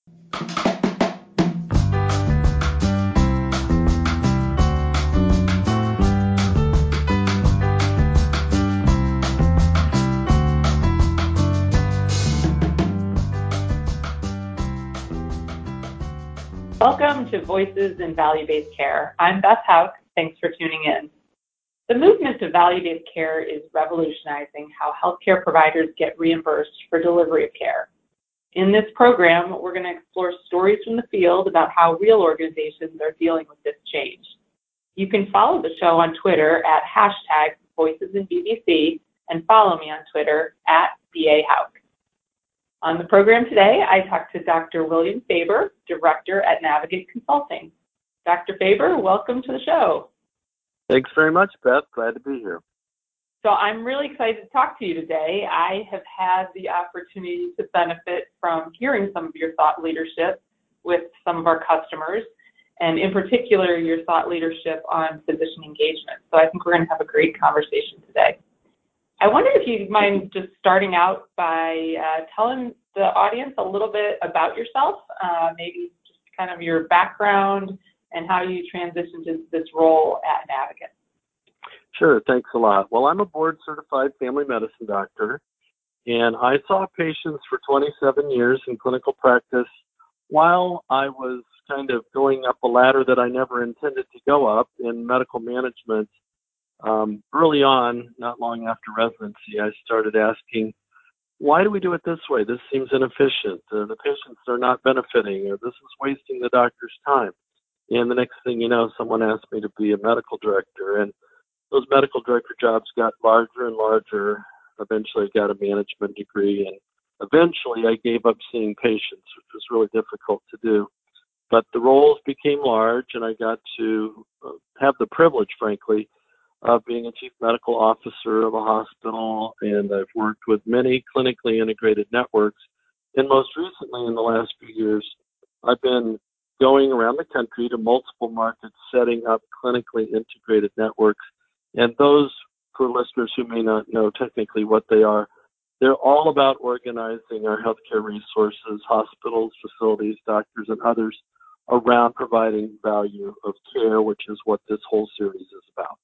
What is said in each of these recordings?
Welcome to Voices in Value-Based Care. I'm Beth Hauk. Thanks for tuning in. The movement to value-based care is revolutionizing how healthcare providers get reimbursed for delivery of care. In this program, we're going to explore stories from the field about how real organizations are dealing with this change. You can follow the show on Twitter at #VoicesInVBC and follow me on Twitter at BAHauk. On the program today, I talked to Dr. William Faber, Director at Navigate Consulting. Dr. Faber, welcome to the show. Thanks very much, Beth. Glad to be here. So I'm really excited to talk to you today. I have had the opportunity to benefit from hearing some of your thought leadership with some of our customers, and in particular, your thought leadership on physician engagement. So I think we're going to have a great conversation today. I wonder if you'd mind just starting out by telling the audience a little bit about yourself, maybe just kind of your background and how you transitioned to this role at Navigate. Sure, thanks a lot. Well, I'm a board-certified family medicine doctor, and I saw patients for 27 years in clinical practice while I was kind of going up a ladder that I never intended to go up in medical management. Early on, not long after residency, I started asking, why do we do it this way? This seems inefficient. The patients are not benefiting, or this is wasting the doctor's time. And the next thing you know, someone asked me to be a medical director, and those medical director jobs got larger and larger. Eventually, I got a management degree, and eventually I gave up seeing patients, which was really difficult to do. But the roles became large, and I got to have the privilege, frankly, of being a chief medical officer of a hospital, and I've worked with many clinically integrated networks. And most recently, in the last few years, I've been going around the country to multiple markets, setting up clinically integrated networks. And those, for listeners who may not know technically what they are, they're all about organizing our healthcare resources, hospitals, facilities, doctors, and others around providing value of care, which is what this whole series is about.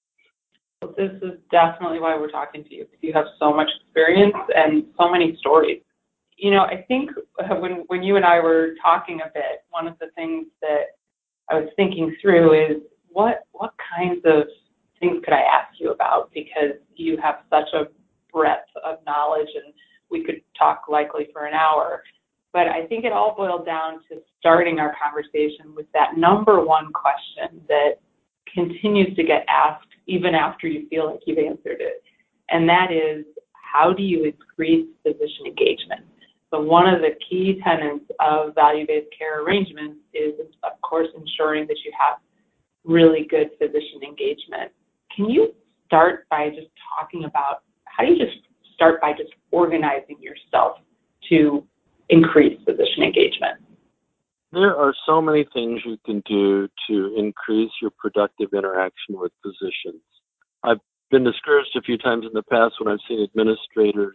This is definitely why we're talking to you, because you have so much experience and so many stories. You know, I think when you and I were talking a bit, one of the things that I was thinking through is what kinds of things could I ask you about, because you have such a breadth of knowledge, and we could talk likely for an hour. But I think it all boiled down to starting our conversation with that number one question that continues to get asked even after you feel like you've answered it. And that is, how do you increase physician engagement? So one of the key tenets of value-based care arrangements is, of course, ensuring that you have really good physician engagement. Can you start by just talking about, how do you just start by just organizing yourself to increase physician engagement? There are so many things you can do to increase your productive interaction with physicians. I've been discouraged a few times in the past when I've seen administrators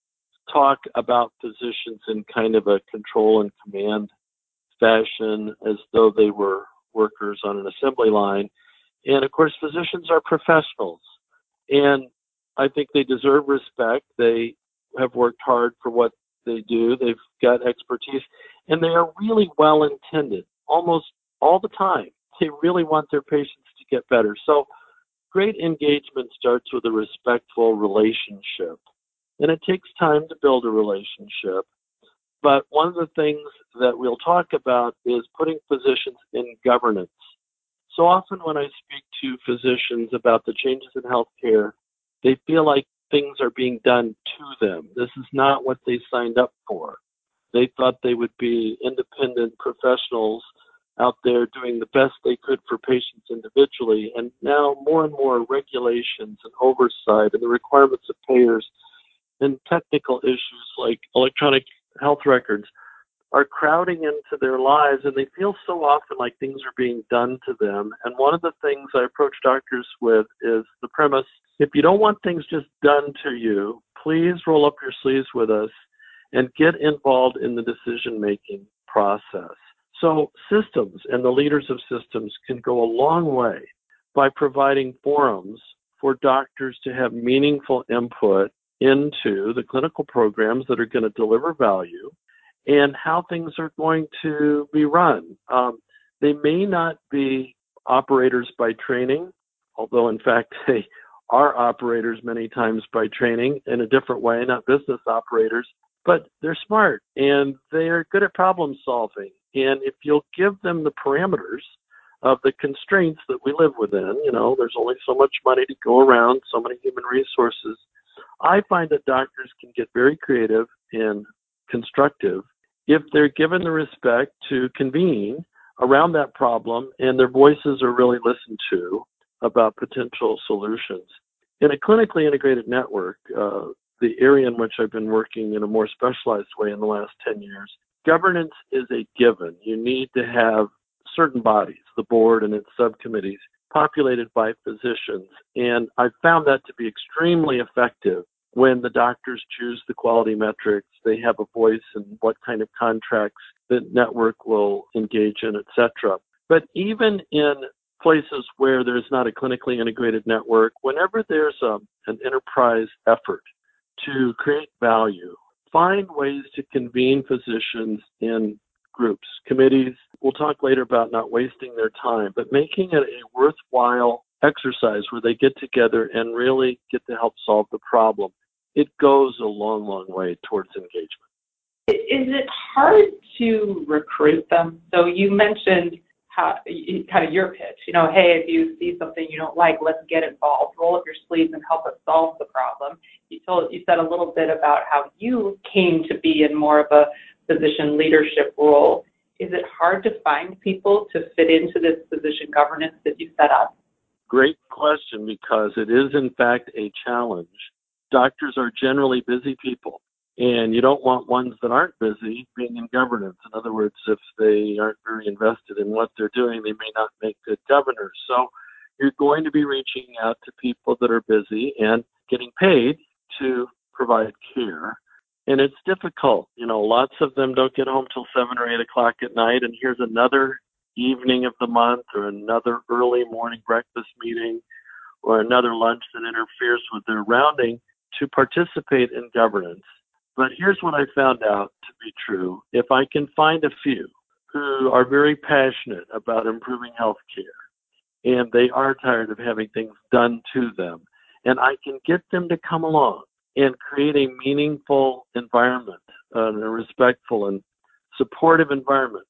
talk about physicians in kind of a control and command fashion, as though they were workers on an assembly line. And of course, physicians are professionals, and I think they deserve respect. They have worked hard for what they do. They've got expertise, and they are really well-intended almost all the time. They really want their patients to get better. So great engagement starts with a respectful relationship, and it takes time to build a relationship. But one of the things that we'll talk about is putting physicians in governance. So often when I speak to physicians about the changes in healthcare, they feel like things are being done to them. This is not what they signed up for. They thought they would be independent professionals out there doing the best they could for patients individually. And now more and more regulations and oversight and the requirements of payers and technical issues like electronic health records are crowding into their lives, and they feel so often like things are being done to them. And one of the things I approach doctors with is the premise, if you don't want things just done to you, please roll up your sleeves with us and get involved in the decision-making process. So systems and the leaders of systems can go a long way by providing forums for doctors to have meaningful input into the clinical programs that are going to deliver value and how things are going to be run. They may not be operators by training, although in fact they are operators many times by training in a different way, not business operators, but they're smart and they're good at problem solving. And if you'll give them the parameters of the constraints that we live within, there's only so much money to go around, so many human resources. I find that doctors can get very creative and constructive if they're given the respect to convene around that problem and their voices are really listened to about potential solutions. In a clinically integrated network, the area in which I've been working in a more specialized way in the last 10 years, governance is a given. You need to have certain bodies, the board and its subcommittees, populated by physicians. And I've found that to be extremely effective when the doctors choose the quality metrics, they have a voice in what kind of contracts the network will engage in, et cetera. But even in places where there's not a clinically integrated network, whenever there's an enterprise effort to create value, find ways to convene physicians in groups, committees. We'll talk later about not wasting their time, but making it a worthwhile exercise where they get together and really get to help solve the problem. It goes a long, long way towards engagement. Is it hard to recruit them? So you mentioned how, kind of your pitch, hey, if you see something you don't like, let's get involved, roll up your sleeves and help us solve the problem. You said a little bit about how you came to be in more of a physician leadership role. Is it hard to find people to fit into this physician governance that you set up? Great question, because it is in fact a challenge. Doctors are generally busy people, and you don't want ones that aren't busy being in governance. In other words, if they aren't very invested in what they're doing, they may not make good governors. So you're going to be reaching out to people that are busy and getting paid to provide care. And it's difficult. Lots of them don't get home till 7 or 8 o'clock at night, and here's another evening of the month or another early morning breakfast meeting or another lunch that interferes with their rounding to participate in governance. But here's what I found out to be true. If I can find a few who are very passionate about improving healthcare and they are tired of having things done to them, and I can get them to come along and create a meaningful environment, a respectful and supportive environment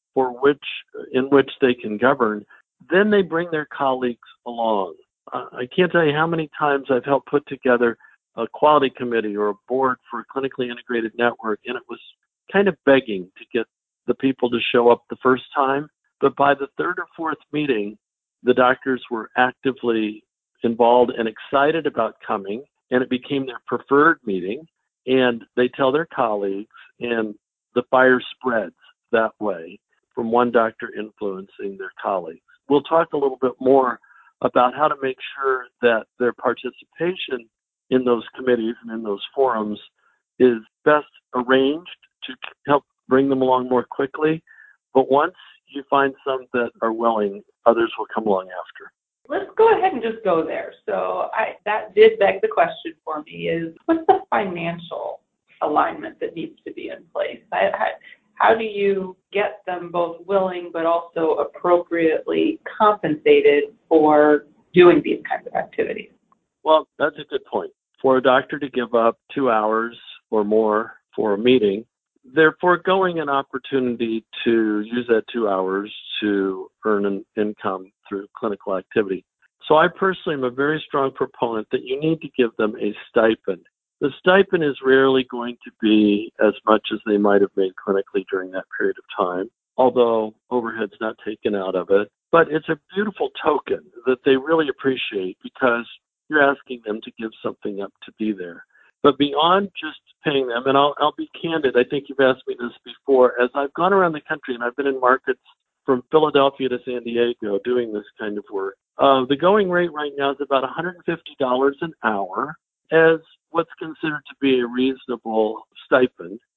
in which they can govern, then they bring their colleagues along. I can't tell you how many times I've helped put together a quality committee or a board for a clinically integrated network, and it was kind of begging to get the people to show up the first time. But by the third or fourth meeting, the doctors were actively involved and excited about coming, and it became their preferred meeting, and they tell their colleagues, and the fire spreads that way from one doctor influencing their colleagues. We'll talk a little bit more about how to make sure that their participation in those committees and in those forums is best arranged to help bring them along more quickly. But once you find some that are willing, others will come along after. Let's go ahead and just go there. So that did beg the question for me is, what's the financial alignment that needs to be in place? How do you get them both willing but also appropriately compensated for doing these kinds of activities? Well, that's a good point. For a doctor to give up 2 hours or more for a meeting, they're foregoing an opportunity to use that 2 hours to earn an income through clinical activity. So I personally am a very strong proponent that you need to give them a stipend. The stipend is rarely going to be as much as they might have made clinically during that period of time, although overhead's not taken out of it. But it's a beautiful token that they really appreciate because you're asking them to give something up to be there. But beyond just paying them, and I'll be candid, I think you've asked me this before, as I've gone around the country and I've been in markets from Philadelphia to San Diego doing this kind of work, the going rate right now is about $150 an hour as what's considered to be a reasonable stipend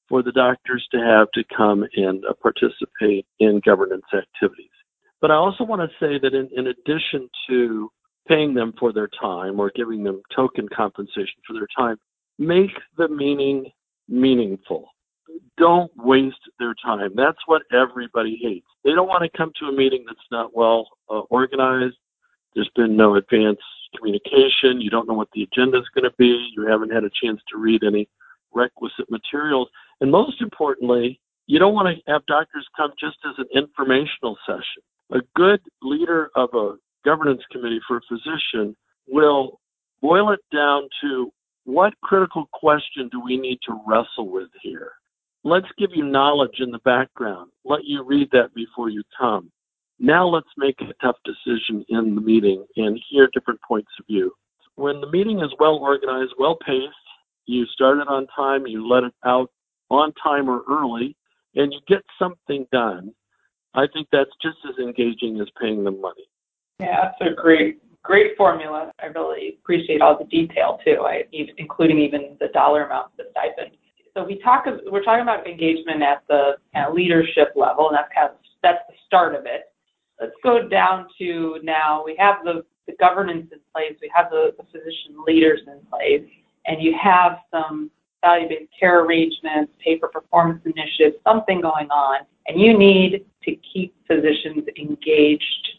for the doctors to have to come and participate in governance activities. But I also want to say that in addition to paying them for their time or giving them token compensation for their time, make the meeting meaningful. Don't waste their time. That's what everybody hates. They don't want to come to a meeting that's not well organized. There's been no advance communication. You don't know what the agenda is going to be. You haven't had a chance to read any requisite materials. And most importantly, you don't want to have doctors come just as an informational session. A good leader of a governance committee for a physician will boil it down to what critical question do we need to wrestle with here? Let's give you knowledge in the background. Let you read that before you come. Now let's make a tough decision in the meeting and hear different points of view. When the meeting is well organized, well paced, you start it on time, you let it out on time or early, and you get something done, I think that's just as engaging as paying them money. Yeah, that's a great formula. I really appreciate all the detail too, including even the dollar amount of the stipend. So we're talking about engagement at the leadership level, and that's the start of it. Let's go down to now we have the governance in place, we have the physician leaders in place, and you have some value-based care arrangements, pay-for-performance initiatives, something going on, and you need to keep physicians engaged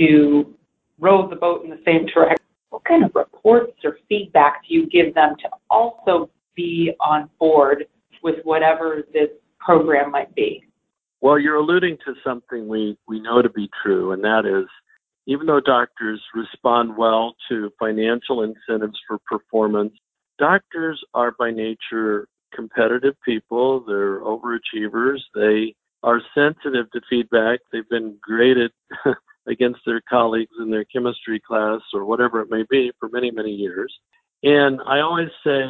to row the boat in the same direction. What kind of reports or feedback do you give them to also be on board with whatever this program might be? Well, you're alluding to something we know to be true, and that is, even though doctors respond well to financial incentives for performance, doctors are by nature competitive people. They're overachievers. They are sensitive to feedback. They've been graded against their colleagues in their chemistry class or whatever it may be for many, many years. And I always say,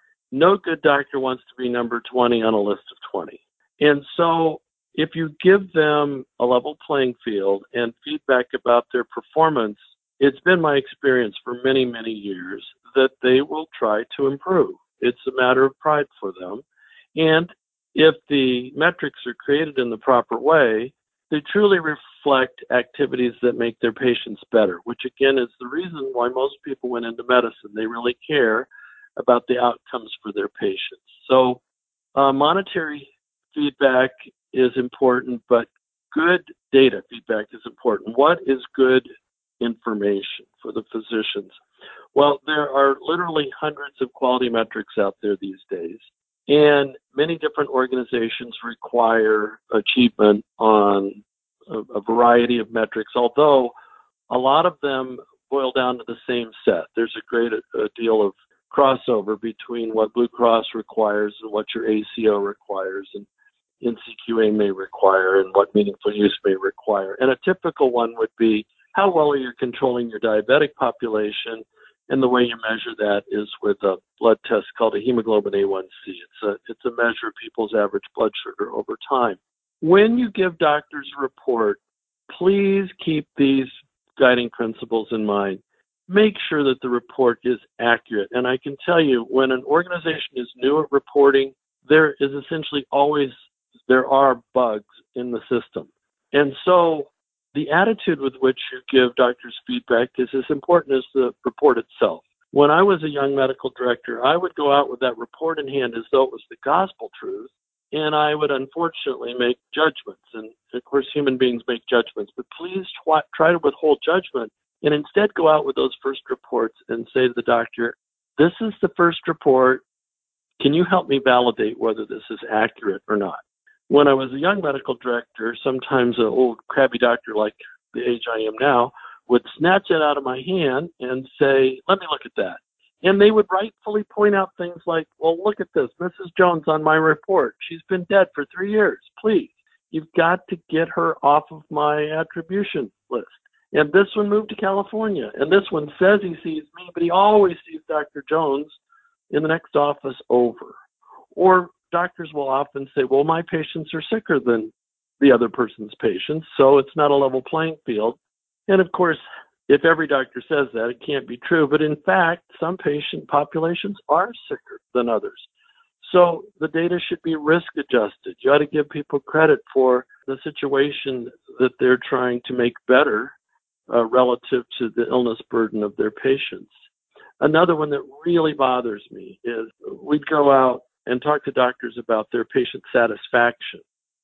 no good doctor wants to be number 20 on a list of 20. And so if you give them a level playing field and feedback about their performance, it's been my experience for many, many years that they will try to improve. It's a matter of pride for them. And if the metrics are created in the proper way, they truly reflect activities that make their patients better, which again is the reason why most people went into medicine. They really care about the outcomes for their patients. So monetary feedback is important, but good data feedback is important. What is good information for the physicians? Well, there are literally hundreds of quality metrics out there these days, and many different organizations require achievement on a variety of metrics, although a lot of them boil down to the same set. There's a great deal of crossover between what Blue Cross requires and what your ACO requires and NCQA may require and what meaningful use may require. And a typical one would be how well are you controlling your diabetic population, and the way you measure that is with a blood test called a hemoglobin A1C. It's a measure of people's average blood sugar over time. When you give doctors a report, please keep these guiding principles in mind. Make sure that the report is accurate. And I can tell you, when an organization is new at reporting, there are bugs in the system. And so the attitude with which you give doctors feedback is as important as the report itself. When I was a young medical director, I would go out with that report in hand as though it was the gospel truth, and I would unfortunately make judgments. And of course, human beings make judgments, but please try to withhold judgment and instead go out with those first reports and say to the doctor, this is the first report. Can you help me validate whether this is accurate or not? When I was a young medical director, sometimes an old crabby doctor like the age I am now would snatch it out of my hand and say, let me look at that. And they would rightfully point out things like, well, look at this. Mrs. Jones on my report. She's been dead for 3 years. Please, you've got to get her off of my attribution list. And this one moved to California. And this one says he sees me, but he always sees Dr. Jones in the next office over. Or doctors will often say, well, my patients are sicker than the other person's patients, so it's not a level playing field. And of course, if every doctor says that, it can't be true. But in fact, some patient populations are sicker than others. So the data should be risk adjusted. You ought to give people credit for the situation that they're trying to make better relative to the illness burden of their patients. Another one that really bothers me is we'd go out and talk to doctors about their patient satisfaction,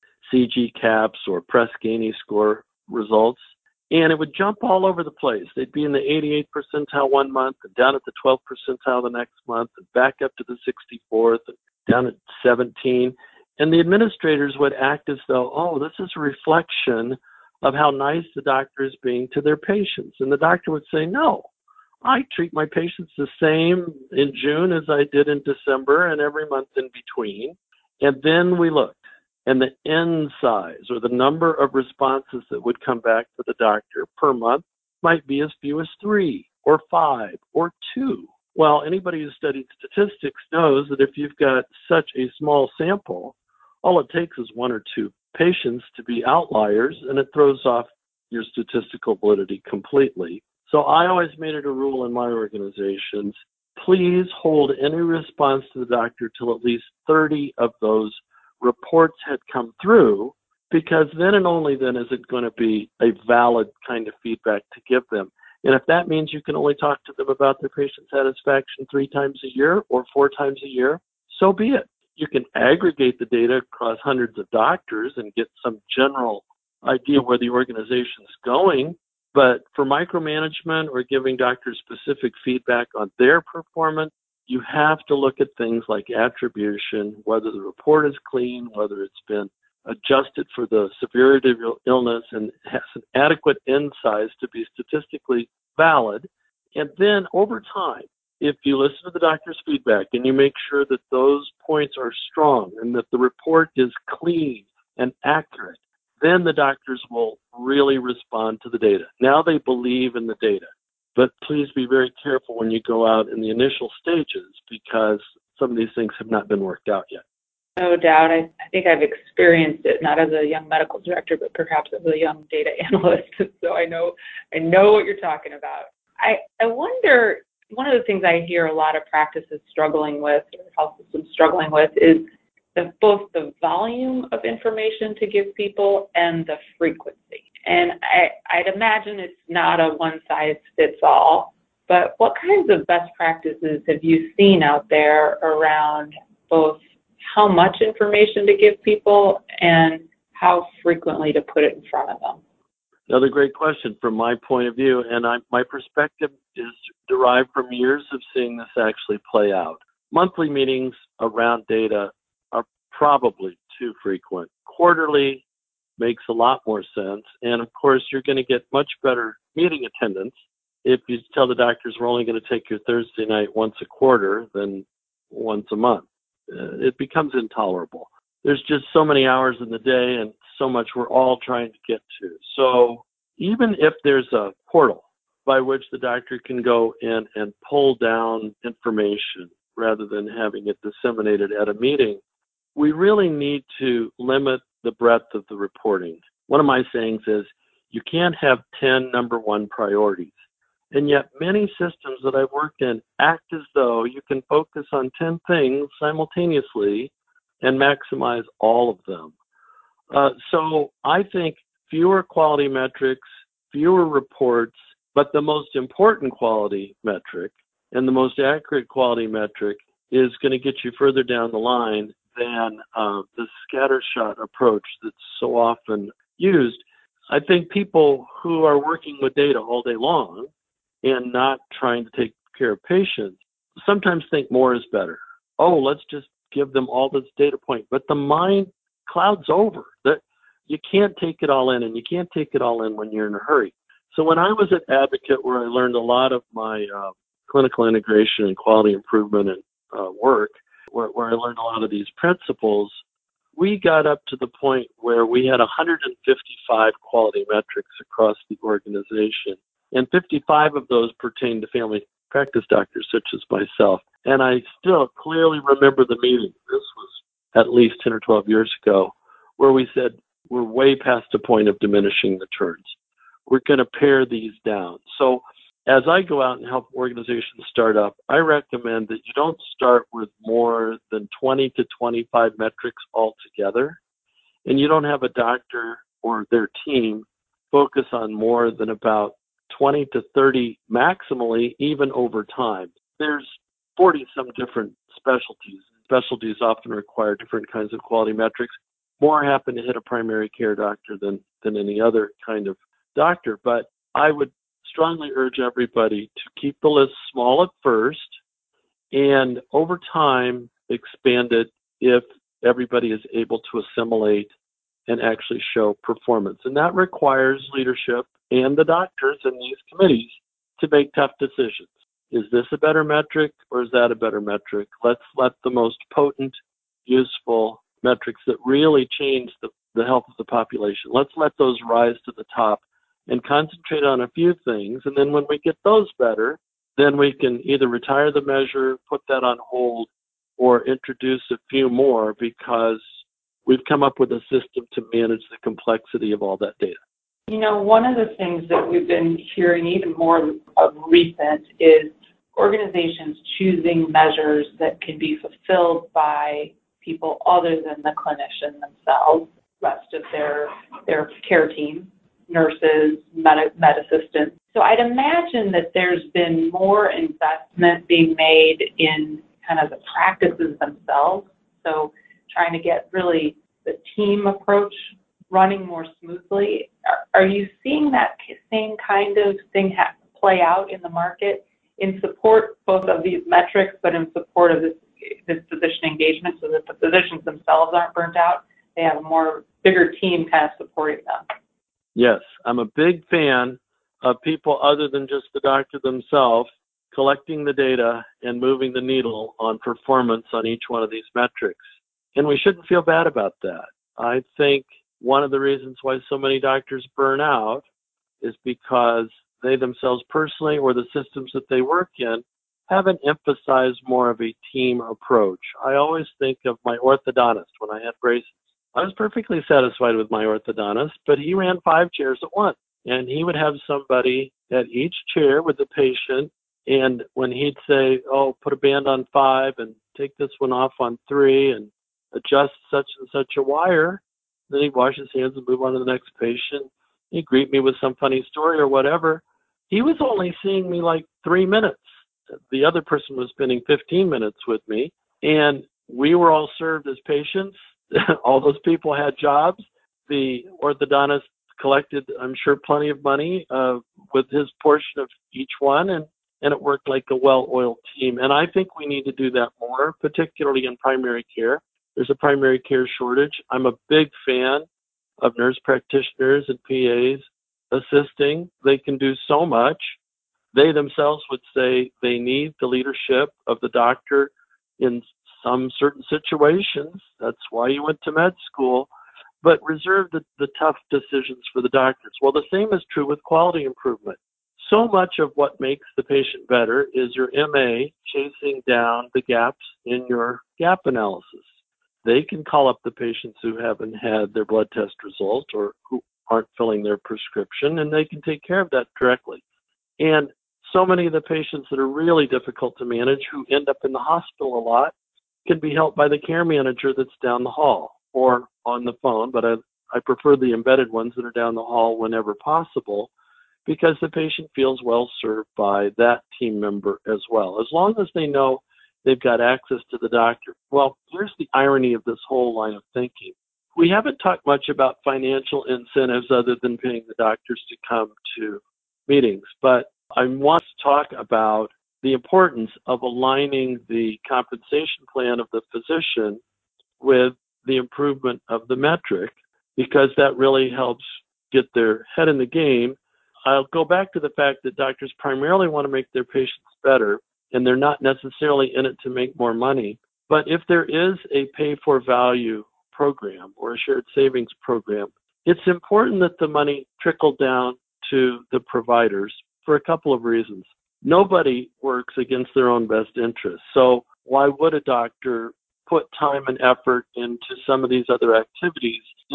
CG caps or Press Ganey score results, and it would jump all over the place. They'd be in the 88th percentile one month and down at the 12th percentile the next month and back up to the 64th and down at 17. And the administrators would act as though, oh, this is a reflection of how nice the doctor is being to their patients. And the doctor would say, no, I treat my patients the same in June as I did in December and every month in between. And then we looked, and the N size, or the number of responses that would come back to the doctor per month, might be as few as 3 or 5 or 2. Well, anybody who's studied statistics knows that if you've got such a small sample, all it takes is 1 or 2 patients to be outliers, and it throws off your statistical validity completely. So I always made it a rule in my organizations, please hold any response to the doctor till at least 30 of those reports had come through, because then and only then is it going to be a valid kind of feedback to give them. And if that means you can only talk to them about their patient satisfaction 3 times a year or 4 times a year, so be it. You can aggregate the data across hundreds of doctors and get some general idea where the organization is going. But for micromanagement or giving doctors specific feedback on their performance, you have to look at things like attribution, whether the report is clean, whether it's been adjusted for the severity of your illness and has an adequate N size to be statistically valid. And then over time, if you listen to the doctor's feedback and you make sure that those points are strong and that the report is clean and accurate, then the doctors will really respond to the data. Now they believe in the data. But please be very careful when you go out in the initial stages, because some of these things have not been worked out yet. No doubt. I think I've experienced it, not as a young medical director, but perhaps as a young data analyst. So I know what you're talking about. I wonder, one of the things I hear a lot of practices struggling with, or health systems struggling with, is both the volume of information to give people and the frequency. And I'd imagine it's not a one-size-fits-all, but what kinds of best practices have you seen out there around both how much information to give people and how frequently to put it in front of them? Another great question from my point of view, and my perspective is derived from years of seeing this actually play out. Monthly meetings around data are probably too frequent. Quarterly makes a lot more sense, and of course you're going to get much better meeting attendance if you tell the doctors we're only going to take your Thursday night once a quarter than once a month. It becomes intolerable. There's just so many hours in the day and so much we're all trying to get to. So even if there's a portal by which the doctor can go in and pull down information rather than having it disseminated at a meeting, we really need to limit the breadth of the reporting. One of my sayings is, you can't have 10 number one priorities. And yet many systems that I've worked in act as though you can focus on 10 things simultaneously and maximize all of them. So I think fewer quality metrics, fewer reports, but the most important quality metric and the most accurate quality metric is going to get you further down the line than the scattershot approach that's so often used. I think people who are working with data all day long and not trying to take care of patients sometimes think more is better. Oh, let's just give them all this data point. But the mind clouds over. That you can't take it all in, and you can't take it all in when you're in a hurry. So when I was at Advocate, where I learned a lot of my clinical integration and quality improvement and work, where I learned a lot of these principles, we got up to the point where we had 155 quality metrics across the organization, and 55 of those pertain to family practice doctors such as myself. And I still clearly remember the meeting. This was at least 10 or 12 years ago, where we said, we're way past the point of diminishing the turns. We're going to pare these down. So as I go out and help organizations start up, I recommend that you don't start with more than 20 to 25 metrics altogether, and you don't have a doctor or their team focus on more than about 20 to 30 maximally, even over time. There's 40 some different specialties. Specialties often require different kinds of quality metrics. More happen to hit a primary care doctor than any other kind of doctor. But I would strongly urge everybody to keep the list small at first and over time expand it if everybody is able to assimilate and actually show performance. And that requires leadership and the doctors in these committees to make tough decisions. Is this a better metric or is that a better metric? Let's let the most potent, useful metrics that really change the health of the population, let's let those rise to the top and concentrate on a few things. And then when we get those better, then we can either retire the measure, put that on hold, or introduce a few more because we've come up with a system to manage the complexity of all that data. You know, one of the things that we've been hearing even more of recent is organizations choosing measures that can be fulfilled by people other than the clinician themselves, rest of their care team, nurses, med assistants. So I'd imagine that there's been more investment being made in kind of the practices themselves. So trying to get really the team approach running more smoothly. Are you seeing that same kind of thing play out in the market in support both of these metrics, but in support of this physician engagement so that the physicians themselves aren't burnt out? They have a bigger team kind of supporting them. Yes, I'm a big fan of people other than just the doctor themselves collecting the data and moving the needle on performance on each one of these metrics. And we shouldn't feel bad about that. I think one of the reasons why so many doctors burn out is because they themselves personally or the systems that they work in haven't emphasized more of a team approach. I always think of my orthodontist when I had braces. I was perfectly satisfied with my orthodontist, but he ran 5 chairs at once. And he would have somebody at each chair with the patient. And when he'd say, oh, put a band on 5 and take this one off on 3 and adjust such and such a wire, then he'd wash his hands and move on to the next patient. He'd greet me with some funny story or whatever. He was only seeing me like 3 minutes. The other person was spending 15 minutes with me. And we were all served as patients. All those people had jobs. The orthodontist collected, I'm sure, plenty of money with his portion of each one, and it worked like a well-oiled team. And I think we need to do that more, particularly in primary care. There's a primary care shortage. I'm a big fan of nurse practitioners and PAs assisting. They can do so much. They themselves would say they need the leadership of the doctor in some certain situations. That's why you went to med school, but reserve the tough decisions for the doctors. Well, the same is true with quality improvement. So much of what makes the patient better is your MA chasing down the gaps in your gap analysis. They can call up the patients who haven't had their blood test result or who aren't filling their prescription, and they can take care of that directly. And so many of the patients that are really difficult to manage, who end up in the hospital a lot, can be helped by the care manager that's down the hall or on the phone, but I prefer the embedded ones that are down the hall whenever possible, because the patient feels well served by that team member as well, as long as they know they've got access to the doctor. Well, here's the irony of this whole line of thinking. We haven't talked much about financial incentives other than paying the doctors to come to meetings, but I want to talk about the importance of aligning the compensation plan of the physician with the improvement of the metric, because that really helps get their head in the game. I'll go back to the fact that doctors primarily want to make their patients better, and they're not necessarily in it to make more money. But if there is a pay-for-value program or a shared savings program, it's important that the money trickle down to the providers for a couple of reasons. Nobody works against their own best interests. So why would a doctor put time and effort into some of these other activities in a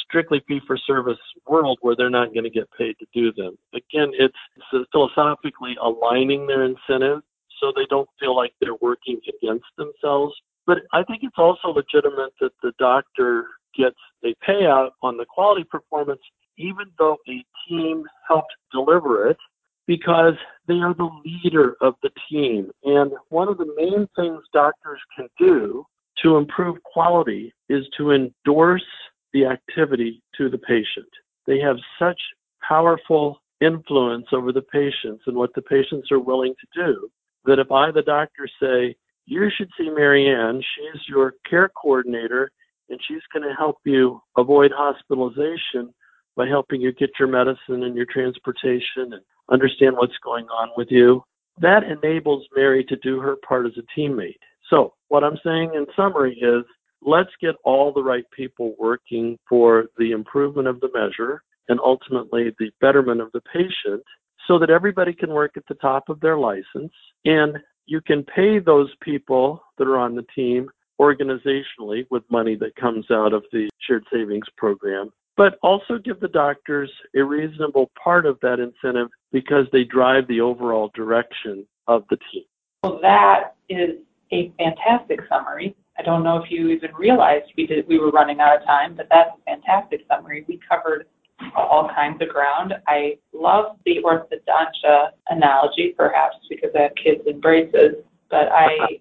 strictly fee-for-service world where they're not going to get paid to do them. Again, it's philosophically aligning their incentives so they don't feel like they're working against themselves. But I think it's also legitimate that the doctor gets a payout on the quality performance, even though a team helped deliver it, because they are the leader of the team. And one of the main things doctors can do to improve quality is to endorse the activity to the patient. They have such powerful influence over the patients and what the patients are willing to do that if I, the doctor, say, you should see Marianne, she's your care coordinator, and she's going to help you avoid hospitalization by helping you get your medicine and your transportation and understand what's going on with you. That enables Mary to do her part as a teammate. So what I'm saying in summary is, let's get all the right people working for the improvement of the measure and ultimately the betterment of the patient so that everybody can work at the top of their license, and you can pay those people that are on the team organizationally with money that comes out of the shared savings program, but also give the doctors a reasonable part of that incentive because they drive the overall direction of the team. Well, that is a fantastic summary. I don't know if you even realized we were running out of time, but that's a fantastic summary. We covered all kinds of ground. I love the orthodontia analogy, perhaps because I have kids in braces, but I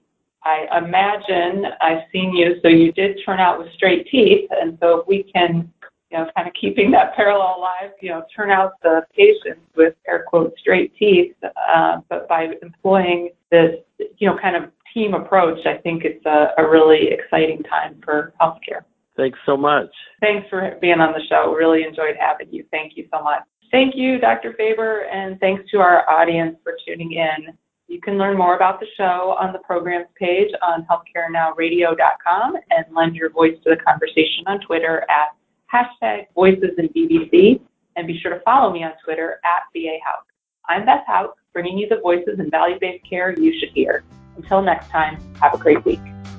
imagine I've seen you, so you did turn out with straight teeth, and so if we can, kind of keeping that parallel alive, turn out the patients with air quote straight teeth, but by employing this, kind of team approach, I think it's a really exciting time for healthcare. Thanks so much. Thanks for being on the show. Really enjoyed having you. Thank you so much. Thank you, Dr. Faber, and thanks to our audience for tuning in. You can learn more about the show on the programs page on healthcarenowradio.com and lend your voice to the conversation on Twitter at #VoicesInBBC, and be sure to follow me on Twitter at VAHauk. I'm Beth Hauk, bringing you the voices in value-based care you should hear. Until next time, have a great week.